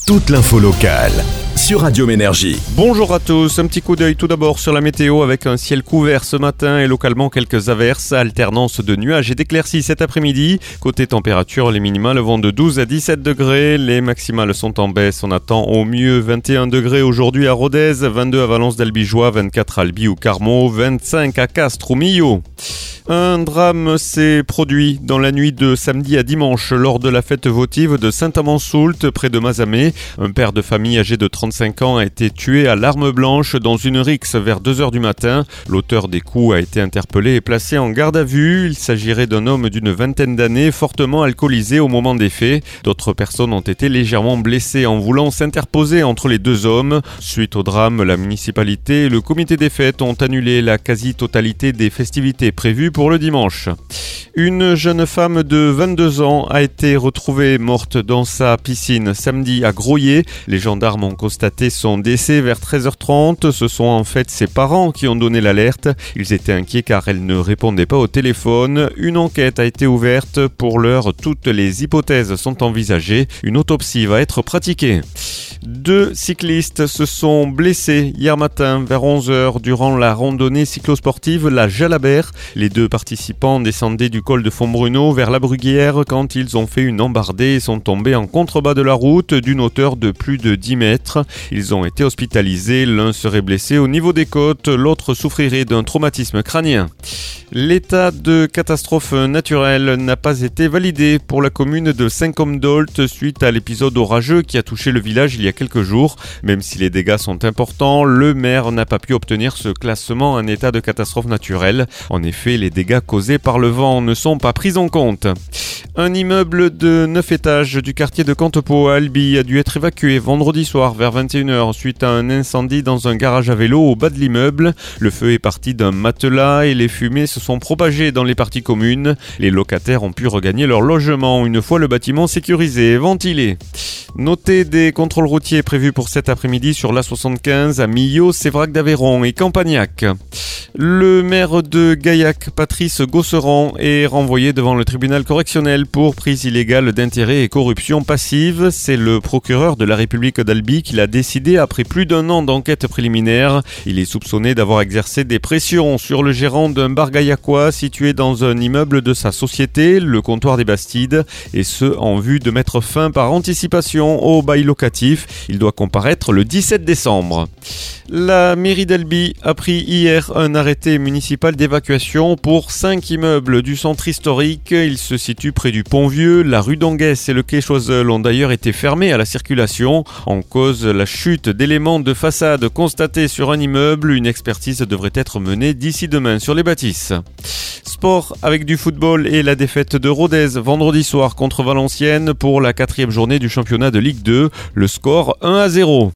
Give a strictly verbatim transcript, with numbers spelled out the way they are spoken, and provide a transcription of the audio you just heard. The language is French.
toute l'info locale sur Radio Énergie. Bonjour à tous, un petit coup d'œil tout d'abord sur la météo avec un ciel couvert ce matin et localement quelques averses, alternance de nuages et d'éclaircies cet après-midi. Côté température, les minimales vont de douze à dix-sept degrés, les maximales sont en baisse. On attend au mieux vingt et un degrés aujourd'hui à Rodez, vingt-deux à Valence d'Albigeois, vingt-quatre à Albi ou Carmaux, vingt-cinq à Castres ou Millau. Un drame s'est produit dans la nuit de samedi à dimanche lors de la fête votive de Saint-Amand-Soult près de Mazamet. Un père de famille âgé de trente-cinq ans a été tué à l'arme blanche dans une rixe vers deux heures du matin. L'auteur des coups a été interpellé et placé en garde à vue. Il s'agirait d'un homme d'une vingtaine d'années fortement alcoolisé au moment des faits. D'autres personnes ont été légèrement blessées en voulant s'interposer entre les deux hommes. Suite au drame, la municipalité et le comité des fêtes ont annulé la quasi-totalité des festivités prévues pour le dimanche. Une jeune femme de vingt-deux ans a été retrouvée morte dans sa piscine samedi à Groyer. Les gendarmes ont constaté son décès vers treize heures trente. Ce sont en fait ses parents qui ont donné l'alerte. Ils étaient inquiets car elle ne répondait pas au téléphone. Une enquête a été ouverte. Pour l'heure, toutes les hypothèses sont envisagées. Une autopsie va être pratiquée. Deux cyclistes se sont blessés hier matin vers onze heures durant la randonnée cyclosportive La Jalabert. Les deux participants descendaient du col de Fontbruno vers la Bruguière quand ils ont fait une embardée et sont tombés en contrebas de la route d'une hauteur de plus de dix mètres. Ils ont été hospitalisés, l'un serait blessé au niveau des côtes, l'autre souffrirait d'un traumatisme crânien. L'état de catastrophe naturelle n'a pas été validé pour la commune de Saint-Côme-d'Olt suite à l'épisode orageux qui a touché le village il y a quelques jours. Même si les dégâts sont importants, le maire n'a pas pu obtenir ce classement en état de catastrophe naturelle. En effet, les dégâts causés par le vent ne sont pas pris en compte. Un immeuble de neuf étages du quartier de Cantepeau à Albi a dû être évacué vendredi soir vers vingt et une heures suite à un incendie dans un garage à vélo au bas de l'immeuble. Le feu est parti d'un matelas et les fumées se sont propagées dans les parties communes. Les locataires ont pu regagner leur logement une fois le bâtiment sécurisé et ventilé. Notez des contrôles routiers prévus pour cet après-midi sur l'A soixante-quinze à Millau, Sévrac d'Aveyron et Campagnac. Le maire de Gaillac, Patrice Gosseran, est renvoyé devant le tribunal correctionnel pour prise illégale d'intérêts et corruption passive. C'est le procureur de la République d'Albi qui l'a décidé après plus d'un an d'enquête préliminaire. Il est soupçonné d'avoir exercé des pressions sur le gérant d'un bar gaillacois situé dans un immeuble de sa société, le Comptoir des Bastides, et ce en vue de mettre fin par anticipation au bail locatif. Il doit comparaître le dix-sept décembre. La mairie d'Albi a pris hier un arrêté municipal d'évacuation pour cinq immeubles du centre historique. Ils se situent près du Pont-Vieux. La rue d'Anguès et le quai Choiseul ont d'ailleurs été fermés à la circulation. En cause, la chute d'éléments de façade constatée sur un immeuble. Une expertise devrait être menée d'ici demain sur les bâtisses. Sport avec du football et la défaite de Rodez vendredi soir contre Valenciennes pour la quatrième journée du championnat de Ligue deux. Le score un à zéro.